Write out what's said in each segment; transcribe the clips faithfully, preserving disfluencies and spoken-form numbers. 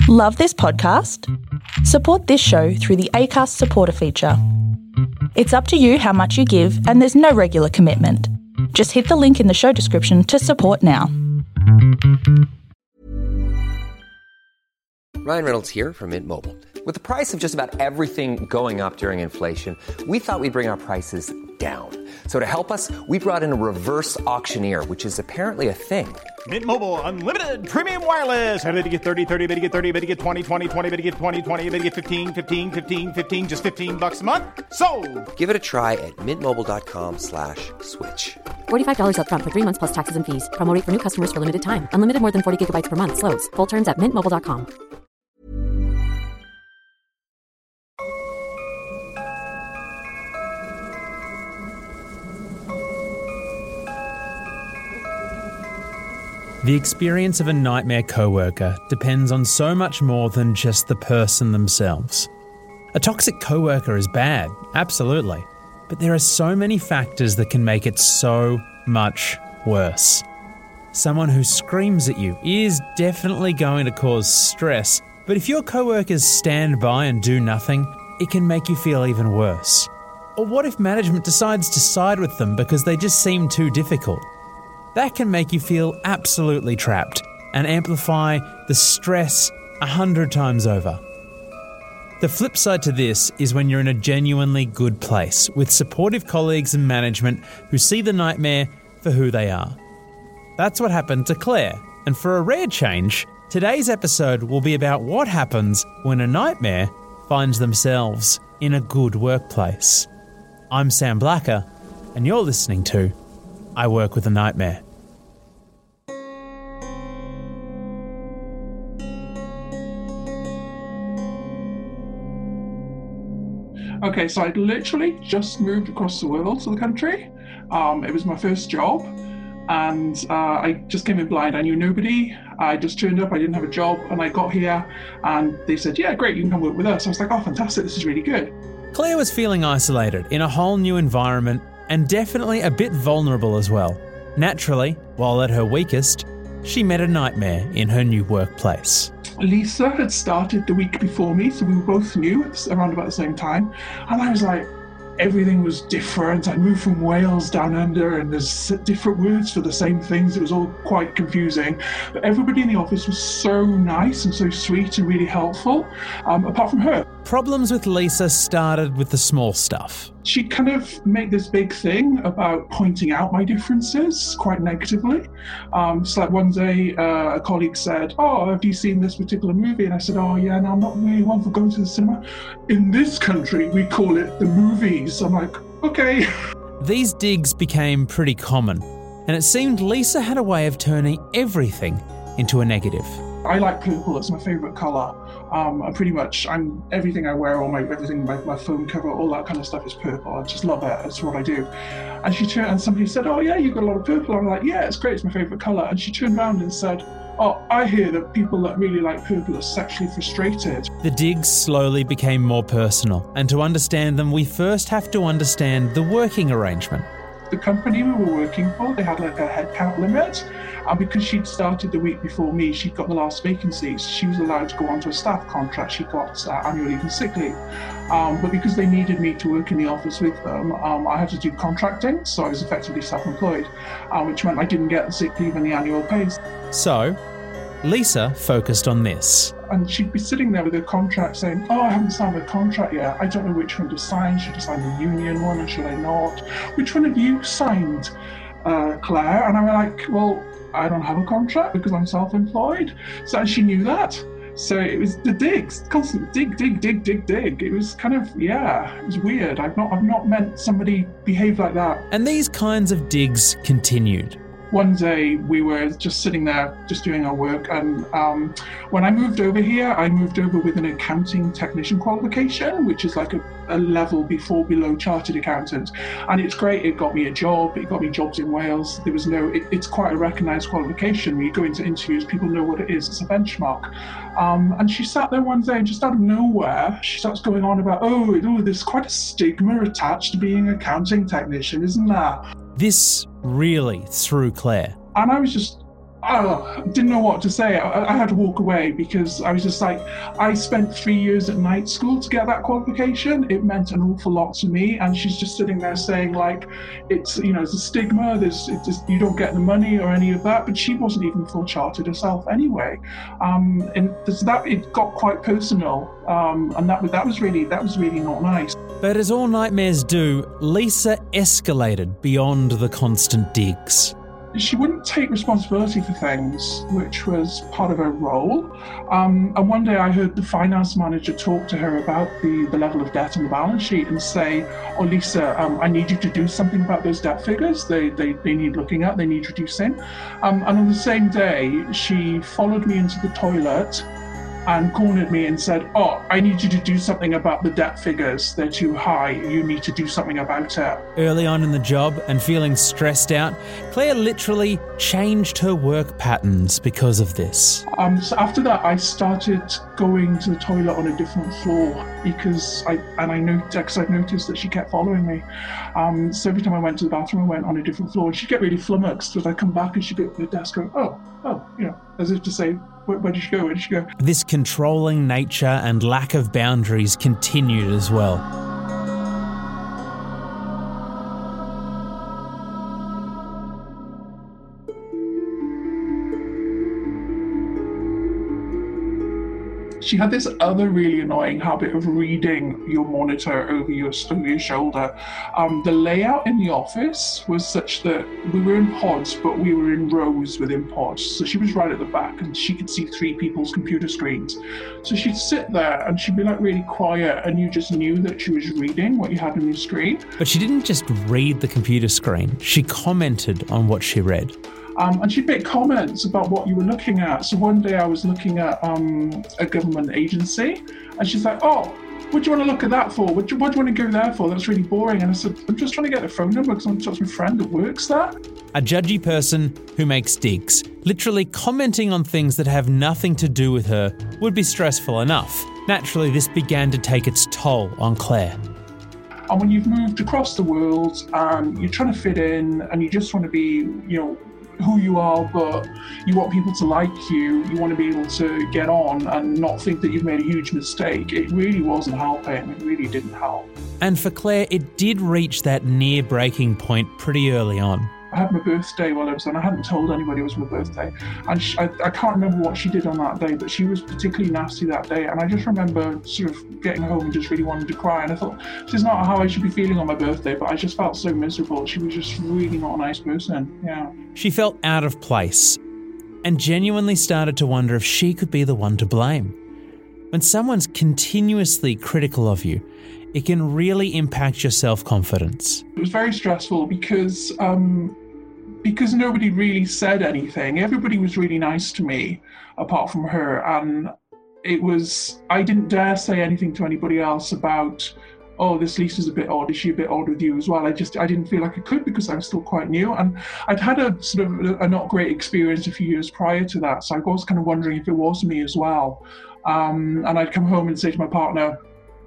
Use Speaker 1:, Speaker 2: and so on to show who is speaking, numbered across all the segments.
Speaker 1: Love this podcast? Support this show through the Acast supporter feature. It's up to you how much you give, and there's no regular commitment. Just hit the link in the show description to support now.
Speaker 2: Ryan Reynolds here from Mint Mobile. With the price of just about everything going up during inflation, we thought we'd bring our prices down. So to help us, we brought in a reverse auctioneer, which is apparently a thing.
Speaker 3: Mint Mobile Unlimited Premium Wireless. How to get thirty, thirty, how to get thirty, how to get twenty, twenty, twenty, how to get twenty, twenty, how to get fifteen, fifteen, fifteen, fifteen, just fifteen bucks a month? Sold! Give it a try at mintmobile.com slash switch.
Speaker 4: forty-five dollars up front for three months plus taxes and fees. Promo rate for new customers for limited time. Unlimited more than forty gigabytes per month. Slows full terms at mint mobile dot com.
Speaker 5: The experience of a nightmare coworker depends on so much more than just the person themselves. A toxic coworker is bad, absolutely, but there are so many factors that can make it so much worse. Someone who screams at you is definitely going to cause stress, but if your coworkers stand by and do nothing, it can make you feel even worse. Or what if management decides to side with them because they just seem too difficult? That can make you feel absolutely trapped and amplify the stress a hundred times over. The flip side to this is when you're in a genuinely good place with supportive colleagues and management who see the nightmare for who they are. That's what happened to Claire, and for a rare change, today's episode will be about what happens when a nightmare finds themselves in a good workplace. I'm Sam Blacker, and you're listening to I Work with a Nightmare.
Speaker 6: Okay, so I'd literally just moved across the world to the country. Um, it was my first job, and uh, I just came in blind. I knew nobody. I just turned up. I didn't have a job, and I got here, and they said, yeah, great, you can come work with us. I was like, oh, fantastic, this is really good.
Speaker 5: Claire was feeling isolated in a whole new environment and definitely a bit vulnerable as well. Naturally, while at her weakest, she met a nightmare in her new workplace.
Speaker 6: Lisa had started the week before me, so we were both new around about the same time. And I was like, everything was different. I moved from Wales down under, and there's different words for the same things. It was all quite confusing. But everybody in the office was so nice and so sweet and really helpful, um, apart from her.
Speaker 5: Problems with Lisa started with the small stuff.
Speaker 6: She kind of made this big thing about pointing out my differences quite negatively. Um, so like one day uh, a colleague said, oh, have you seen this particular movie? And I said, oh yeah, no, I'm not really one for going to the cinema. In this country, we call it the movies. I'm like, okay.
Speaker 5: These digs became pretty common, and it seemed Lisa had a way of turning everything into a negative.
Speaker 6: I like purple, it's my favourite colour. Um, I'm pretty much, I'm everything I wear, all my everything, my, my phone cover, all that kind of stuff is purple. I just love it. It's what I do. And she turned, and somebody said, "Oh yeah, you've got a lot of purple." I'm like, "Yeah, it's great. It's my favourite colour." And she turned around and said, "Oh, I hear that people that really like purple are sexually frustrated."
Speaker 5: The digs slowly became more personal, and to understand them, we first have to understand the working arrangement.
Speaker 6: The company we were working for, they had like a headcount limit, and because she'd started the week before me, she'd got the last vacancies. She was allowed to go onto a staff contract. She got uh, annual leave and sick leave. Um, but because they needed me to work in the office with them, um, I had to do contracting, so I was effectively self-employed, uh, which meant I didn't get the sick leave and the annual pay.
Speaker 5: So, Lisa focused on this.
Speaker 6: And she'd be sitting there with her contract saying, oh, I haven't signed a contract yet. I don't know which one to sign. Should I sign the union one or should I not? Which one have you signed, uh, Claire? And I'm like, well, I don't have a contract because I'm self-employed. So she knew that. So it was the digs, constant dig, dig, dig, dig, dig. It was kind of, yeah, it was weird. I've not, I've not meant somebody behave like that.
Speaker 5: And these kinds of digs continued.
Speaker 6: One day we were just sitting there, just doing our work, and um, when I moved over here, I moved over with an accounting technician qualification, which is like a, a level before below chartered accountant. And it's great, it got me a job, it got me jobs in Wales. There was no, it, it's quite a recognised qualification. When you go into interviews, people know what it is, it's a benchmark. Um, and she sat there one day and just out of nowhere, she starts going on about, oh, oh, there's quite a stigma attached to being an accounting technician, isn't there?
Speaker 5: This really threw Claire.
Speaker 6: And I was just, I didn't know what to say. I, I had to walk away because I was just like, I spent three years at night school to get that qualification. It meant an awful lot to me. And she's just sitting there saying like, it's, you know, it's a stigma. There's, it's just, you don't get the money or any of that. But she wasn't even full chartered herself anyway. Um, and that it got quite personal. Um, and that that was really that was really not nice.
Speaker 5: But as all nightmares do, Lisa escalated beyond the constant digs.
Speaker 6: She wouldn't take responsibility for things, which was part of her role. Um, and one day I heard the finance manager talk to her about the, the level of debt on the balance sheet and say, oh, Lisa, um, I need you to do something about those debt figures. They they, they need looking at, they need reducing. Um, and on the same day, she followed me into the toilet and cornered me and said, oh, I need you to do something about the debt figures. They're too high. You need to do something about it.
Speaker 5: Early on in the job and feeling stressed out, Claire literally changed her work patterns because of this.
Speaker 6: Um, so after that, I started going to the toilet on a different floor because I and I noticed I noticed that she kept following me. Um, so every time I went to the bathroom, I went on a different floor. And she'd get really flummoxed because I'd come back and she'd be at the desk going, oh, oh, you know, as if to say, Where, where did she go? Where did she go?
Speaker 5: This controlling nature and lack of boundaries continued as well.
Speaker 6: She had this other really annoying habit of reading your monitor over your, over your shoulder. Um, the layout in the office was such that we were in pods, but we were in rows within pods. So she was right at the back and she could see three people's computer screens. So she'd sit there and she'd be like really quiet and you just knew that she was reading what you had on your screen.
Speaker 5: But she didn't just read the computer screen. She commented on what she read.
Speaker 6: Um, and she'd make comments about what you were looking at. So one day I was looking at um, a government agency and she's like, oh, what do you want to look at that for? What do, you, what do you want to go there for? That's really boring. And I said, I'm just trying to get a phone number because I'm just my friend that works there.
Speaker 5: A judgy person who makes digs, literally commenting on things that have nothing to do with her, would be stressful enough. Naturally, this began to take its toll on Claire.
Speaker 6: And when you've moved across the world and you're trying to fit in and you just want to be, you know, who you are, but you want people to like you, you want to be able to get on and not think that you've made a huge mistake, it really wasn't helping. It really didn't help.
Speaker 5: And for Claire, it did reach that near breaking point pretty early on.
Speaker 6: I had my birthday while I was on. I hadn't told anybody it was my birthday. And she, I, I can't remember what she did on that day, but she was particularly nasty that day. And I just remember sort of getting home and just really wanting to cry. And I thought, this is not how I should be feeling on my birthday, but I just felt so miserable. She was just really not a nice person. Yeah.
Speaker 5: She felt out of place and genuinely started to wonder if she could be the one to blame. When someone's continuously critical of you, it can really impact your self-confidence.
Speaker 6: It was very stressful because um, because nobody really said anything. Everybody was really nice to me, apart from her. And it was, I didn't dare say anything to anybody else about, oh, this Lisa's a bit odd. Is she a bit odd with you as well? I just, I didn't feel like I could because I was still quite new. And I'd had a sort of a not great experience a few years prior to that. So I was kind of wondering if it was me as well. Um, and I'd come home and say to my partner,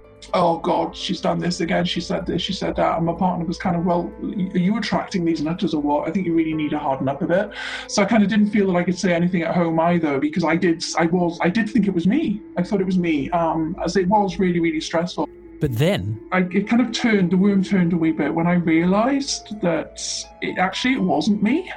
Speaker 6: oh God, she's done this again. She said this, she said that. And my partner was kind of, well, are you attracting these nutters or what? I think you really need to harden up a bit. So I kind of didn't feel that I could say anything at home either, because I did, I was, I did think it was me. I thought it was me, um, as it was really, really stressful.
Speaker 5: But then
Speaker 6: I, it kind of turned, the worm turned a wee bit when I realised that it actually, it wasn't me.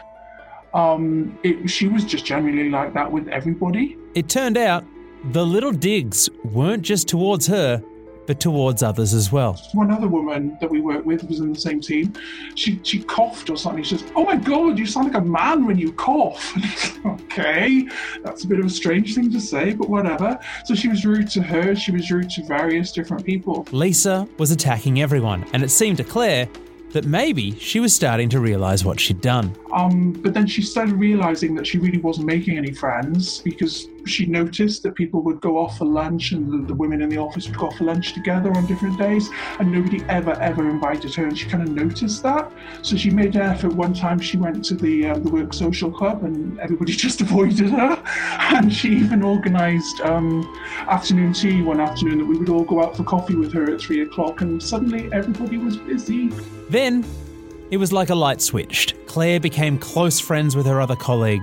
Speaker 6: Um, it, she was just generally like that with everybody.
Speaker 5: It turned out the little digs weren't just towards her, but towards others as well.
Speaker 6: One other woman that we worked with was in the same team. She she coughed or something. She says, oh my God, you sound like a man when you cough. Okay, that's a bit of a strange thing to say, but whatever. So she was rude to her. She was rude to various different people.
Speaker 5: Lisa was attacking everyone, and it seemed to Claire that maybe she was starting to realise what she'd done.
Speaker 6: Um, but then she started realising that she really wasn't making any friends, because she noticed that people would go off for lunch and the, the women in the office would go off for lunch together on different days, and nobody ever, ever invited her, and she kind of noticed that. So she made an effort. One time she went to the, uh, the work social club and everybody just avoided her. And she even organised um, afternoon tea one afternoon that we would all go out for coffee with her at three o'clock, and suddenly everybody was busy.
Speaker 5: Then it was like a light switched. Claire became close friends with her other colleagues,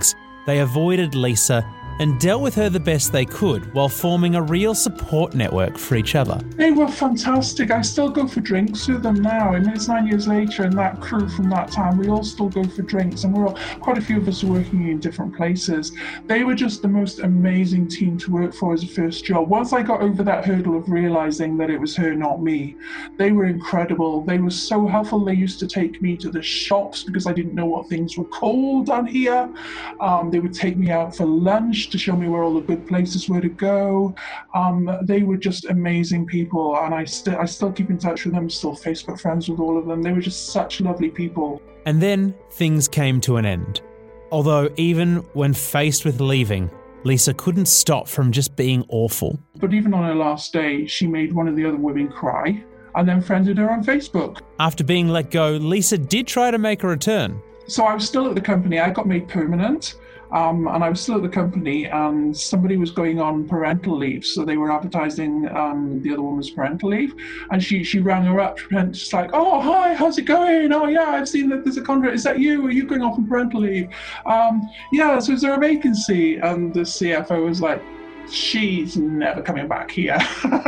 Speaker 5: they avoided Lisa and dealt with her the best they could while forming a real support network for each other.
Speaker 6: They were fantastic. I still go for drinks with them now. I mean, it's nine years later, and that crew from that time, we all still go for drinks, and we're all, quite a few of us are working in different places. They were just the most amazing team to work for as a first job. Once I got over that hurdle of realizing that it was her, not me, they were incredible. They were so helpful. They used to take me to the shops because I didn't know what things were called down here. Um, they would take me out for lunch to show me where all the good places were to go. Um, they were just amazing people, and I still I still keep in touch with them, still Facebook friends with all of them. They were just such lovely people.
Speaker 5: And then things came to an end. Although even when faced with leaving, Lisa couldn't stop from just being awful.
Speaker 6: But even on her last day, she made one of the other women cry and then friended her on Facebook.
Speaker 5: After being let go, Lisa did try to make a return.
Speaker 6: So I was still at the company. I got made permanent. Um, and I was still at the company, and somebody was going on parental leave, so they were advertising um, the other woman's parental leave, and she she rang her up, and she's like, "Oh, hi, how's it going? Oh, yeah, I've seen that there's a contract. Is that you? Are you going off on parental leave? Um, yeah, so is there a vacancy?" And the C F O was like, "She's never coming back here."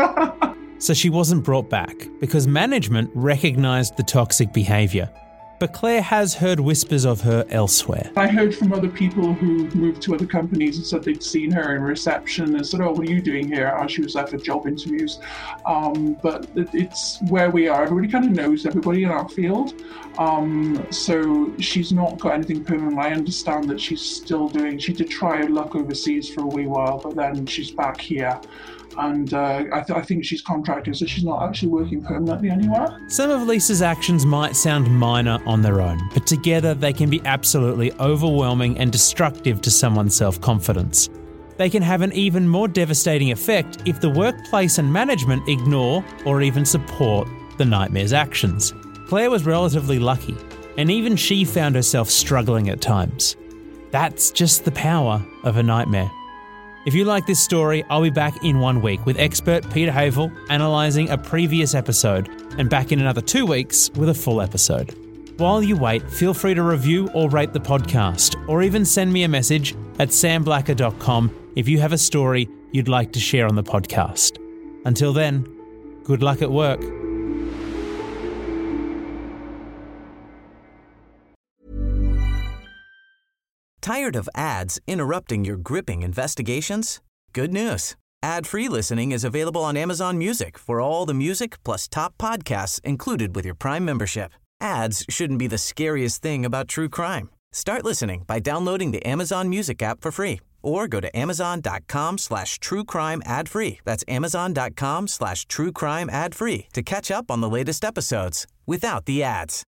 Speaker 5: So she wasn't brought back because management recognised the toxic behaviour. But Claire has heard whispers of her elsewhere.
Speaker 6: I heard from other people who moved to other companies and said they'd seen her in reception and said, "Oh, what are you doing here?" Oh, she was there for job interviews. Um, but it, it's where we are. Everybody kind of knows everybody in our field. Um, so she's not got anything permanent. I understand that she's still doing, she did try her luck overseas for a wee while, but then she's back here. And uh, I, th- I think she's contracted, so she's not actually working permanently anywhere.
Speaker 5: Some of Lisa's actions might sound minor on their own, but together they can be absolutely overwhelming and destructive to someone's self-confidence. They can have an even more devastating effect if the workplace and management ignore or even support the nightmare's actions. Claire was relatively lucky, and even she found herself struggling at times. That's just the power of a nightmare. If you like this story, I'll be back in one week with expert Peter Havel analysing a previous episode, and back in another two weeks with a full episode. While you wait, feel free to review or rate the podcast, or even send me a message at sam blacker dot com if you have a story you'd like to share on the podcast. Until then, good luck at work.
Speaker 7: Tired of ads interrupting your gripping investigations? Good news. Ad-free listening is available on Amazon Music for all the music plus top podcasts included with your Prime membership. Ads shouldn't be the scariest thing about true crime. Start listening by downloading the Amazon Music app for free or go to amazon.com slash true crime ad free. That's amazon.com slash true crime ad free to catch up on the latest episodes without the ads.